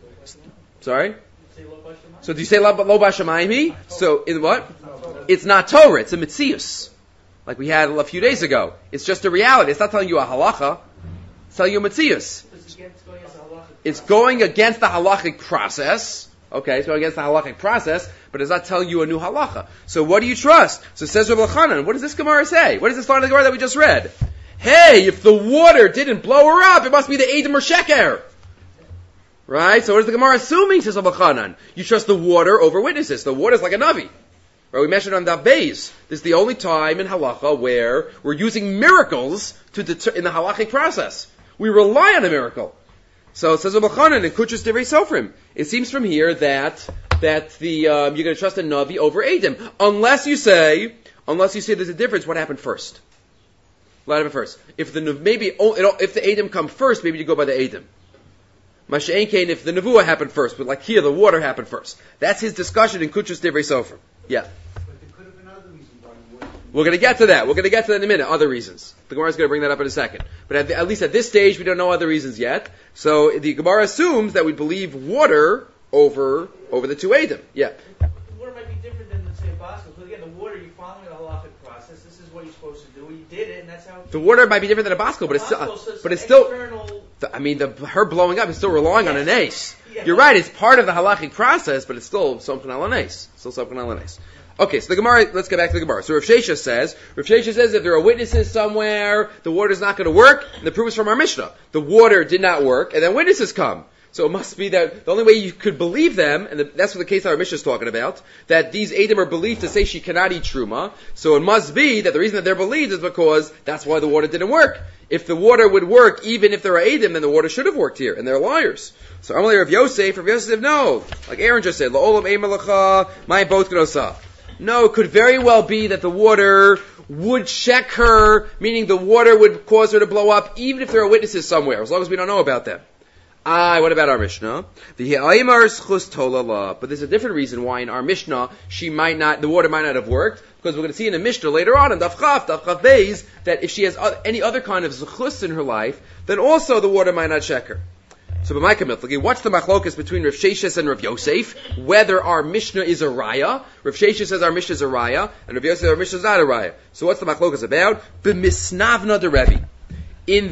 Sorry? So do you say Lo Bashamayim? So in what? It's not Torah, it's a Metzius. Like we had a few days ago. It's just a reality. It's not telling you a halacha. It's telling you a Metzius. It's going against the halachic process. Okay, it's going against the halachic process, but it's not telling you a new halacha. So what do you trust? So it says Rav Elchanan, what does this Gemara say? What is this line of the Gemara that we just read? Hey, if the water didn't blow her up, it must be the Eidim or Sheker. Right? So what is the Gemara assuming, says Rav Elchanan? You trust the water over witnesses. The water is like a Navi. Right? We mentioned on Daf Beis. This is the only time in halacha where we're using miracles in the halachic process. We rely on a miracle. So it says Rav Elchanan in Kuchus Divrei Sofrim. It seems from here that you're going to trust a Navi over Eidim, unless you say there's a difference. What happened first? What happened first? If the Eidim come first, maybe you go by the Eidim. Masha'en Kain, if the Nevuah happened first, but like here, the water happened first. That's his discussion in Kuchus Divrei Sofrim. Yeah. But there could have been other reasons why the water. We're going to get to that. We're going to get to that in a minute. Other reasons. The Gemara is going to bring that up in a second. But at least at this stage, we don't know other reasons yet. So the Gemara assumes that we believe water over the 2 Eidim. Yeah. The water might be different than, let's say, Baskel. Because again, the water, you're following the halachic process. This is what you're supposed to do. You did it, and that's how. The water might be different than a Baskel, but it's still. Her blowing up is still relying on an ace. Yeah. You're right. It's part of the halachic process, but it's still something al ace. Okay, so the Gemara, let's get back to the Gemara. So Rav Shesha says if there are witnesses somewhere, the water's not going to work, and the proof is from our Mishnah. The water did not work, and then witnesses come. So it must be that the only way you could believe them, and that's what the case our Mishnah is talking about, that these Eidim are believed to say she cannot eat Truma, so it must be that the reason that they're believed is because that's why the water didn't work. If the water would work, even if there are Eidim, then the water should have worked here, and they're liars. So Amalei Rav Yosef, no. Like Aaron just said, La'olam Eimelacha, my boat gnosa. No, it could very well be that the water would check her, meaning the water would cause her to blow up, even if there are witnesses somewhere, as long as we don't know about them. What about our Mishnah? But there's a different reason why in our Mishnah the water might not have worked, because we're going to see in the Mishnah later on in Daf Chaf Beis, that if she has any other kind of zechus in her life, then also the water might not check her. So, what's the machlokas between Rav Sheshes and Rav Yosef? Whether our Mishnah is a raya. Rav Sheshes says our Mishnah is a raya, and Rav Yosef says our Mishnah is not a raya. So, what's the machlokas about? B'misnavna de Rebbe. In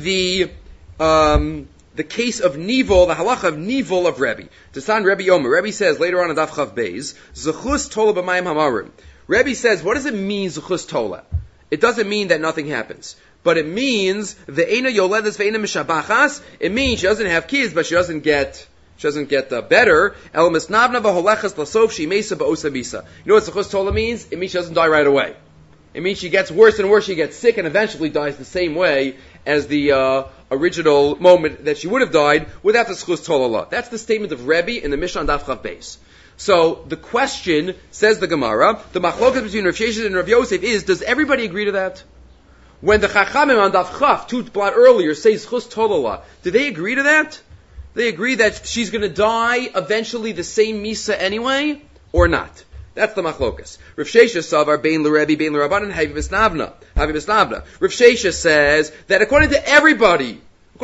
the case of Nivol, the halacha of Nivol of Rebbe. Tasan Rebbe Yomer. Rebbe says later on in Daf Chav Beis, Zechus Tola b'mayim hamarim. Rebbe says, what does it mean, Zechus Tola? It doesn't mean that nothing happens. But it means, Ve'ena yoledes ve'ena mishabachas, it means she doesn't have kids, but she doesn't get better. El misnavna v'holechas lasof she'mesa ba'osa misa. You know what Zechus Tola means? It means she doesn't die right away. It means she gets worse and worse, she gets sick, and eventually dies the same way as the original moment that she would have died without the Zechus Tola. That's the statement of Rebbe in the Mishnah on Daf Chav Beis. So the question, says the Gemara, the machlokas between Rav Sheshes and Rav Yosef is, does everybody agree to that? When the Chachamim on Daf Chaf, 2 blot earlier, say Zechus Tola, do they agree to that? They agree that she's going to die eventually the same Misa anyway, or not? That's the machlokas. Rav Sheshes savar bein l'Rebbe, bein l'Rabbanan, havi misnavna. Rav Sheshes says that according to everybody,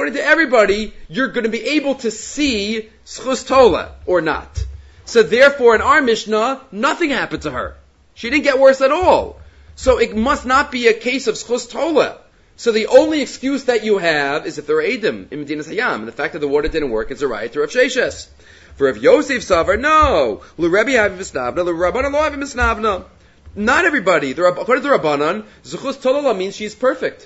you're going to be able to see Zechus Tola, or not. So therefore, in our Mishnah, nothing happened to her. She didn't get worse at all. So it must not be a case of Zechus Tola. So the only excuse that you have is if there are Eidim in Medinas Hayam, and the fact that the water didn't work is a riot to Rav Sheshes. For Rav Yosef Savar, no. L'Rebbe havi misnavna, l'Rabbanan lo havi misnavna. Not everybody. According to Rabbanan, Zechus Tola means she's perfect.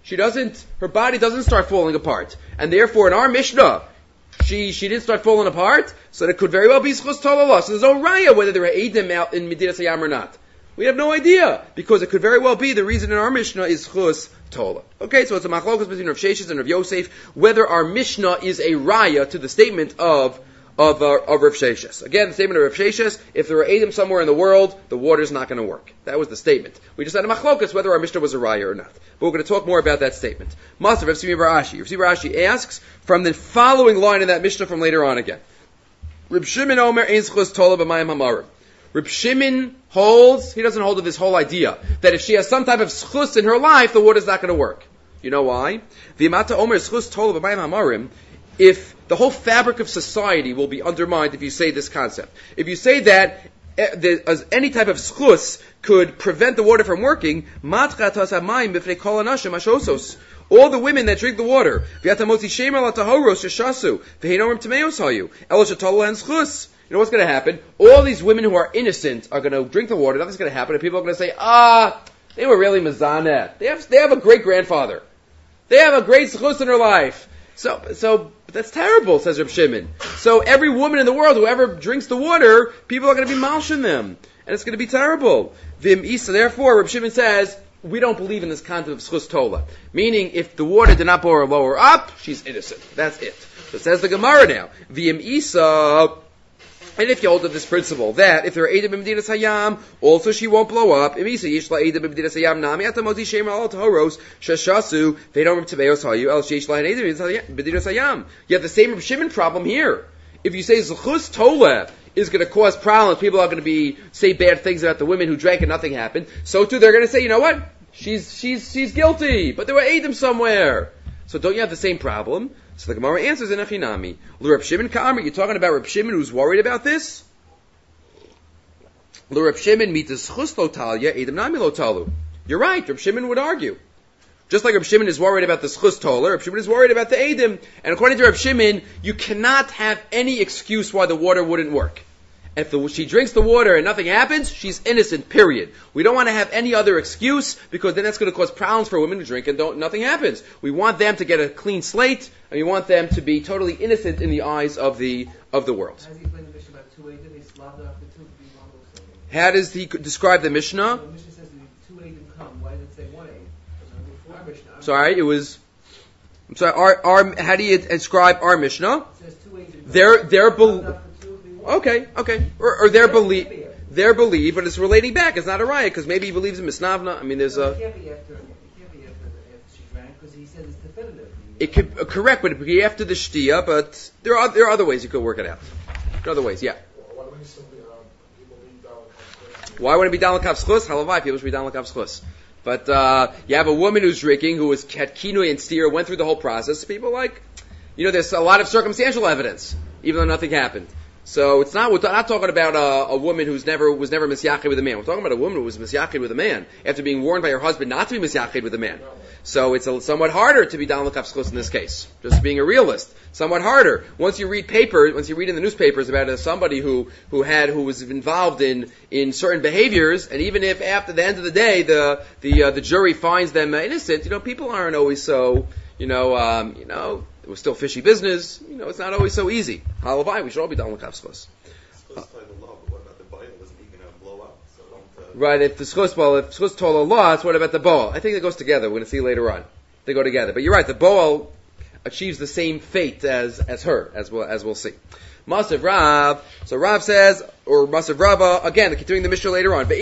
Her body doesn't start falling apart. And therefore, in our Mishnah, she didn't start falling apart, so it could very well be Zechus Tola. So there's no raya whether there are Eidim out in Medinas Hayam or not. We have no idea, because it could very well be the reason in our Mishnah is Zechus Tola. Okay, so it's a machlokas between Rav Sheshes and Rav Yosef, whether our Mishnah is a raya to the statement of Rav Sheshes. Again, the statement of Rav Sheshes, if there are Eidim somewhere in the world, the water's not going to work. That was the statement. We just had a machlokas whether our Mishnah was a raya or not. But we're going to talk more about that statement. Master Rav Simi Bar Ashi. Rav Simi Bar Ashi asks from the following line in that Mishnah from later on again. Reb Shimon Omer ein Zechus Tola b'mayim hamarim. Reb Shimon holds, he doesn't hold to this whole idea, that if she has some type of schus in her life, the water's not going to work. You know why? V'imata omer schus tola b'mayim hamarim, if the whole fabric of society will be undermined if you say this concept. If you say that any type of schus could prevent the water from working, all the women that drink the water, you know what's going to happen? All these women who are innocent are going to drink the water, nothing's going to happen, and people are going to say, they were really mazaneh. They have a great grandfather. They have a great schus in her life. So that's terrible, says Reb Shimon. So every woman in the world who ever drinks the water, people are going to be malshin them. And it's going to be terrible. Vim Isa, therefore, Reb Shimon says, we don't believe in this concept of schus tola. Meaning, if the water did not blow her up, she's innocent. That's it. So it says the Gemara now. Vim Isa, and if you hold to this principle, that if there are Eidim b'Medinas Hayam, also she won't blow up. Imisa yishla Eidim b'Medinas Hayam nami atamoti shemer al tohoros shashasu ve'nom tveos hayu el sheishla Eidim b'Medinas Hayam. You have the same Reb Shimon problem here. If you say zechus tola is going to cause problems, people are going to say bad things about the women who drank and nothing happened. So too, they're going to say, you know what? She's guilty, but there were Eidim somewhere. So don't you have the same problem? So the Gemara answers in Achinami. L'Reb Shimon Ka'amr, you're talking about Reb Shimon who's worried about this? L'Reb Shimon mitas chus lo talya, Eidim nami lo talu. You're right, Reb Shimon would argue. Just like Reb Shimon is worried about the schus tola, Reb Shimon is worried about the Eidim. And according to Reb Shimon, you cannot have any excuse why the water wouldn't work. If she drinks the water and nothing happens, she's innocent, period. We don't want to have any other excuse, because then that's going to cause problems for women who drink and nothing happens. We want them to get a clean slate, and we want them to be totally innocent in the eyes of the world. How does he explain the Mishnah about two Eidim? They slaughtered after two to be one also. How does he describe the Mishnah? The Mishnah says that two Eidim come. Why did it say one Eidim? Our Mishnah. Sorry, it was... I'm sorry, how do you describe our Mishnah? It says two Eidim. Their belief... Okay. Or their belief, but it's relating back. It's not a riot, because maybe he believes in Misnavna. I mean, there's a... It can't be after she drank, because he said it's definitive. It could, correct, but it could be after the shtia, but there are other ways you could work it out. There are other ways, yeah. Why don't we simply, people leave Dalek? Why would it be Dalek Schus? Halavai, people should be Dalek Schus. But, you have a woman who's drinking, who was had kinui and steer, went through the whole process. People there's a lot of circumstantial evidence, even though nothing happened. So we're not talking about a woman was never misyachid with a man. We're talking about a woman who was misyachid with a man after being warned by her husband not to be misyachid with a man. So it's somewhat harder to be down l'kaf schus in this case. Just being a realist, somewhat harder. Once you read in the newspapers about somebody who was involved in certain behaviors, and even if after the end of the day the jury finds them innocent, people aren't always so it was still fishy business. It's not always so easy. Halavai, we should all be done with kaf schus. Schus by the law, but what about the Baal? Isn't he going to blow up? So don't. Right. If schus told a loss, what about the Baal? I think it goes together. We're going to see later on. They go together. But you're right. The Baal achieves the same fate as her, as we'll see. Masav Rav. So Rav says, or Masav Rava, again, continuing the Mishnah later on.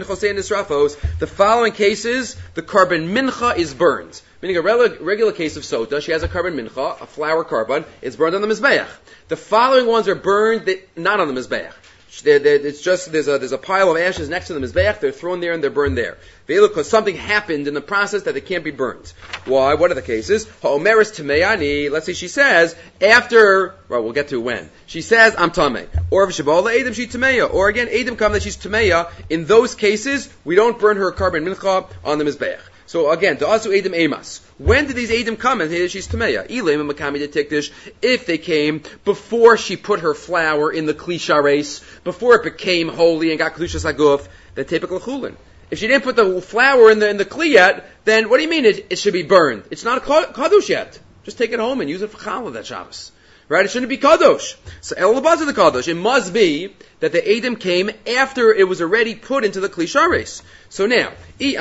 The following cases, the carbon mincha is burned. Meaning a regular case of sota, she has a carbon mincha, a flour carbon, it's burned on the mizbeach. The following ones are burned not on the mizbeach. It's just there's a pile of ashes next to the mizbeach. They're thrown there and they're burned there. Because something happened in the process that they can't be burned. Why? What are the cases? Ha'omeres tameyani. Let's say she says after. Well, we'll get to when she says I'm tamei. Or if shabala edim she tameya. Or again edim come that she's tameya. In those cases, we don't burn her carbon mincha on the mizbeach. So again, to also edim emas. When did these edim come and say she's tameya? Ilim and makami detikdish. If they came before she put her flour in the kli shares, before it became holy and got kedushas haguf, then typical chulin. If she didn't put the flour in the kli yet, then what do you mean it should be burned? It's not a kadosh yet. Just take it home and use it for challah that Shabbos. Right? It shouldn't be kadosh. So el labaz of the kadosh. It must be that the edim came after it was already put into the kli shares. So now,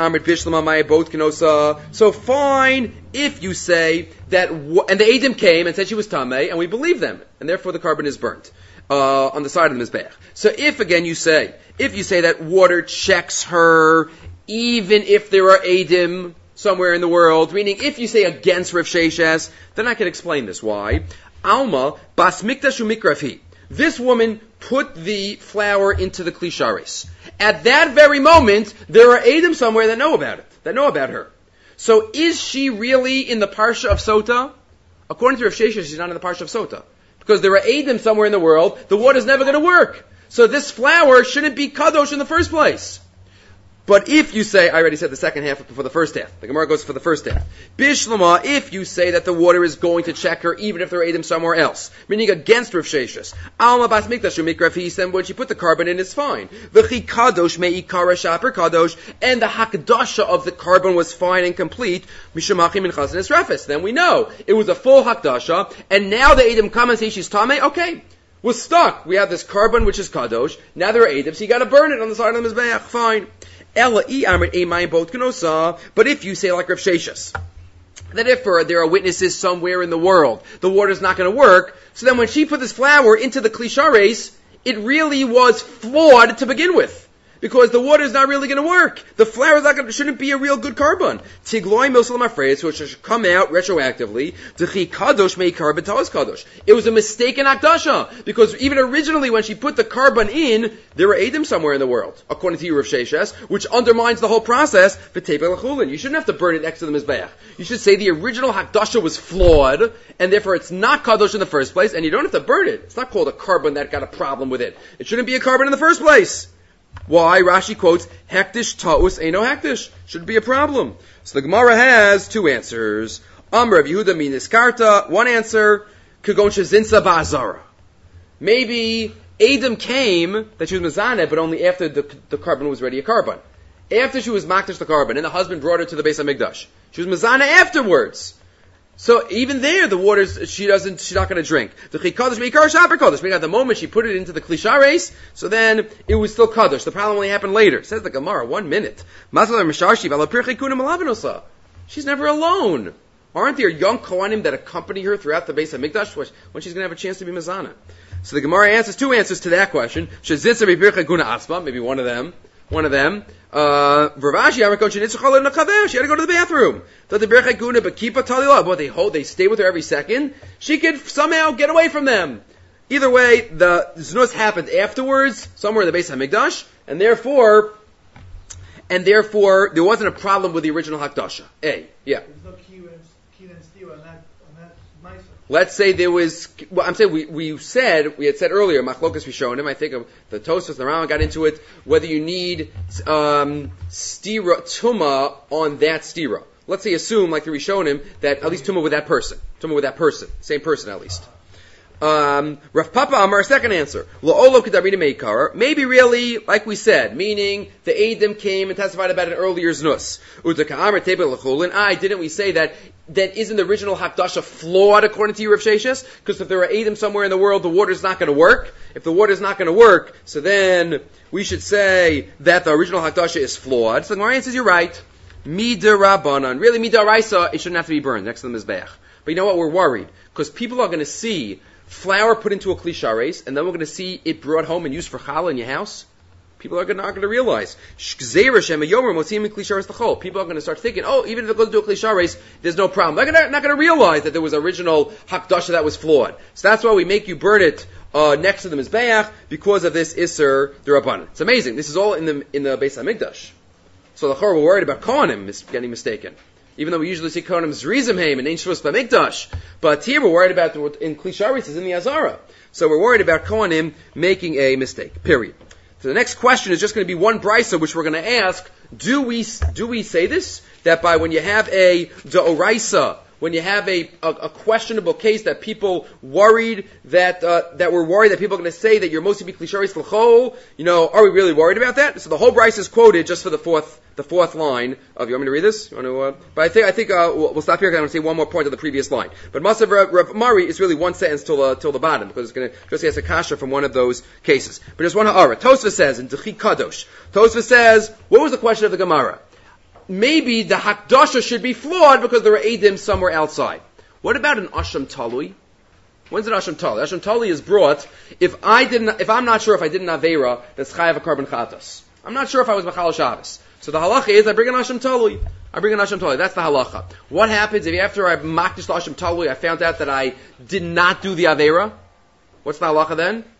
so fine if you say that, and the edim came and said she was tamei, and we believe them, and therefore the carbon is burnt on the side of the mizbeach. So if you say that water checks her, even if there are edim somewhere in the world, meaning if you say against Rav Sheshes, then I can explain this. Why? Alma bas mikdash umikrafi. This woman put the flour into the Kli Sharis. At that very moment, there are Edom somewhere that know about it, that know about her. So is she really in the Parsha of Sota? According to Rav Sheshes, she's not in the Parsha of Sota. Because there are Edom somewhere in the world, the water's never going to work. So this flour shouldn't be Kadosh in the first place. But if you say, I already said the second half before the first half. The Gemara goes for the first half. Bishlama, if you say that the water is going to check her, even if there are Edom somewhere else, meaning against Rav Sheshes. Alma bas mikdash umikra, he said when she put the carbon in, it's fine. V'chi kadosh me'ikara shaper kadosh, and the hakdasha of the carbon was fine and complete. Mishamachim and chazan esrefes. Then we know it was a full hakdasha, and now the Edom come and say she's tamei. Okay, we're stuck. We have this carbon which is kadosh. Now there are Edom, so you got to burn it on the side of the mizbeach. Fine. But if you say like Rav Sheshes, that if there are witnesses somewhere in the world, the water's not going to work, so then when she put this flour into the Kli Sharis, it really was flawed to begin with. Because the water is not really going to work. The flour shouldn't be a real good carbon. Tigloi milsalam afreis, which should come out retroactively. Dechi kadosh mei carbon taos kadosh. It was a mistaken akdasha, because even originally when she put the carbon in, there were Edom somewhere in the world, according to you, Rav Sheshes, which undermines the whole process. You shouldn't have to burn it next to the mizbeach. You should say the original hakdasha was flawed, and therefore it's not kadosh in the first place, and you don't have to burn it. It's not called a carbon that got a problem with it. It shouldn't be a carbon in the first place. Why? Rashi quotes, Hektish ta'us eino hektish. Should be a problem. So the Gemara has two answers. Amr Yehuda miniskarta. One answer, Kagon shezinsa ba'azara. Maybe Edom came that she was mezaneh, but only after the carbon was ready a carbon. After she was makdash the carbon, and the husband brought her to the Beis HaMikdash. She was mezaneh afterwards. So even there, the waters, she's not going to drink. The meaning at the moment she put it into the Kli Sharis, so then it was still kadosh. The problem only happened later. Says the Gemara, 1 minute. She's never alone. Aren't there young Kohanim that accompany her throughout the Beis HaMikdash when she's going to have a chance to be Mazana? So the Gemara answers two answers to that question. Maybe one of them. Ravashi, she had to go to the bathroom. They stay with her every second. She could somehow get away from them. Either way, the znus happened afterwards, somewhere in the Beis HaMikdash, and therefore there wasn't a problem with the original Hakdasha. Yeah. There's no key and steal on that nicer. Let's say there was, well, I'm saying we had said earlier, Machlokas Rishonim, I think the Tosfos and the Rambam got into it, whether you need stira tuma on that stira. Let's say assume, like the Rishonim, that at least tuma with that person, same person at least. Rav Papa Amar, second answer. Maybe really, like we said, meaning the Edom came and testified about an earlier znus. Didn't we say that isn't the original Hakdasha flawed according to you, Rav Sheshes? Because if there are Edom somewhere in the world, the water's not going to work. If the water's not going to work, so then we should say that the original Hakdasha is flawed. So the Gemara answers, you're right. Midarabanan. Really, midaraisa, it shouldn't have to be burned next to the Mizbeach. But you know what? We're worried. Because people are going to see flour put into a Kli Sharis, and then we're going to see it brought home and used for challah in your house. People are not going to realize. People are going to start thinking, oh, even if it goes to a Kli Sharis, there's no problem. They're not going to realize that there was original Hakdasha that was flawed. So that's why we make you burn it next to the Mizbeach, because of this Isser D'Rabbanan. It's amazing. This is all in the Beis HaMikdash. So the Chor, we're worried about Kohanim getting mistaken. Even though we usually see Kohanim Zrizim Heim and Ein Shvus B'Mikdash. But here we're worried about in Kli Sharis is in the Azara. So we're worried about Kohanim making a mistake. Period. So the next question is just going to be one brisa, which we're going to ask, do we say this? That by when you have a D'Oraisa, when you have a questionable case that people worried that we're worried that people are going to say that you're mostly Kli Sharis L'chol, are we really worried about that? So the whole brisa is quoted just for the fourth line of, you want me to read this? But I think we'll stop here because I want to say one more point of the previous line. But Masav Rav Mari is really one sentence till the bottom, because it's going to just ask a kasha from one of those cases. But just one ha'ara. Tosfos says in Dechi Kadosh. Tosfos says, what was the question of the Gemara? Maybe the Hakdasha should be flawed because there are Edom somewhere outside. What about an Asham Talui? When's an Asham Talui? Asham Talui is brought if I'm not sure if I did an Aveira that's Chayav a Carbon Chatas. I'm not sure if I was Machal Shabbos. So the halacha is I bring an Asham Talui. That's the halacha. What happens if after I makdish the Asham Talui I found out that I did not do the Aveira? What's the halacha then?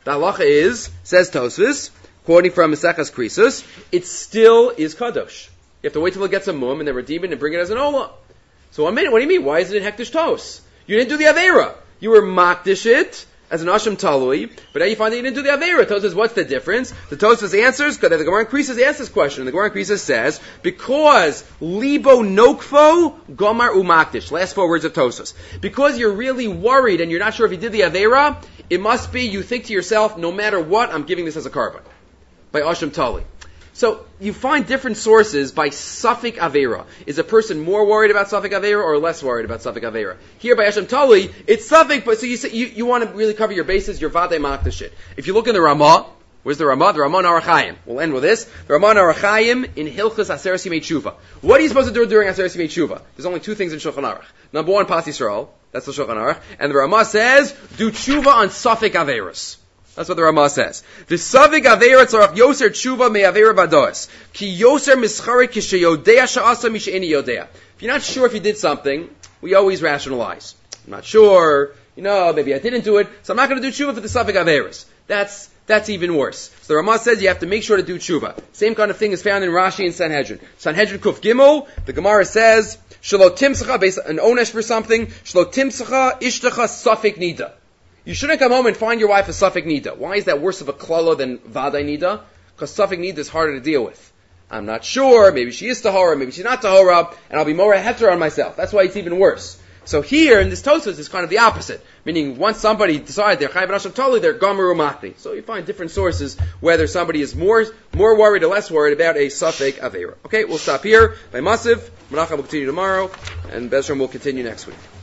The halacha is, says Tosfos, quoting from Maseches Krisos, it still is kadosh. You have to wait till it gets a mum and then redeem it and bring it as an ola. So 1 minute, what do you mean? Why is it in hektish tos? You didn't do the aveira. You were makdish it as an asham talui, but now you find that you didn't do the aveira. Tosfos says, what's the difference? The Tosfos answers, because the Gemara in Krisos asks this question. The Gemara in Krisos says, because libo nokfo gomar umakdish. Last 4 words of Tosfos. Because you're really worried and you're not sure if you did the aveira, it must be you think to yourself, no matter what, I'm giving this as a carbon. By asham talui. So you find different sources by Safik Avera. Is a person more worried about Safik Avera or less worried about Safik Avera? Here by Hashem Tali, it's Safik, but so you say you want to really cover your bases, you're Vadei Makdash it. If you look in the Ramah, where's the Ramah? The Ramah in Arachayim. We'll end with this. The Ramah in Arachayim in Hilchos Aseres Yimei Tshuva. What are you supposed to do during Aseres Yimei Tshuva? There's only 2 things in Shulchan Aruch. Number 1, Pas Yisrael. That's the Shulchan Aruch. And the Ramah says, do Tshuva on Safik Averas. That's what the Ramah says. The Savig Avera Tzarach Yoser Tshuva Me Avera Bados. Ki Yoser Mischari Kishayodea Sha'asa Mish'eni Yodea. If you're not sure if you did something, we always rationalize. I'm not sure, maybe I didn't do it, so I'm not going to do Tshuva for the Savig Averas. That's even worse. So the Ramah says you have to make sure to do Tshuva. Same kind of thing is found in Rashi and Sanhedrin. Sanhedrin Kuf Gimel, the Gemara says, Shelo Timsacha, based on an onesh for something, Shelo Timsacha Ishtacha Safik Nida. You shouldn't come home and find your wife a Safik Nida. Why is that worse of a klala than Vadai Nida? Because Safik Nida is harder to deal with. I'm not sure, maybe she is Tahora, maybe she's not Tahora, and I'll be more heter on myself. That's why it's even worse. So here, in this Tosfos, it's kind of the opposite. Meaning, once somebody decides they're Chayv Nasham Tali, they're Gomer Umati. So you find different sources, whether somebody is more worried or less worried about a Safek Avera. Okay, we'll stop here. By Masiv, Menachem will continue tomorrow, and Bezram will continue next week.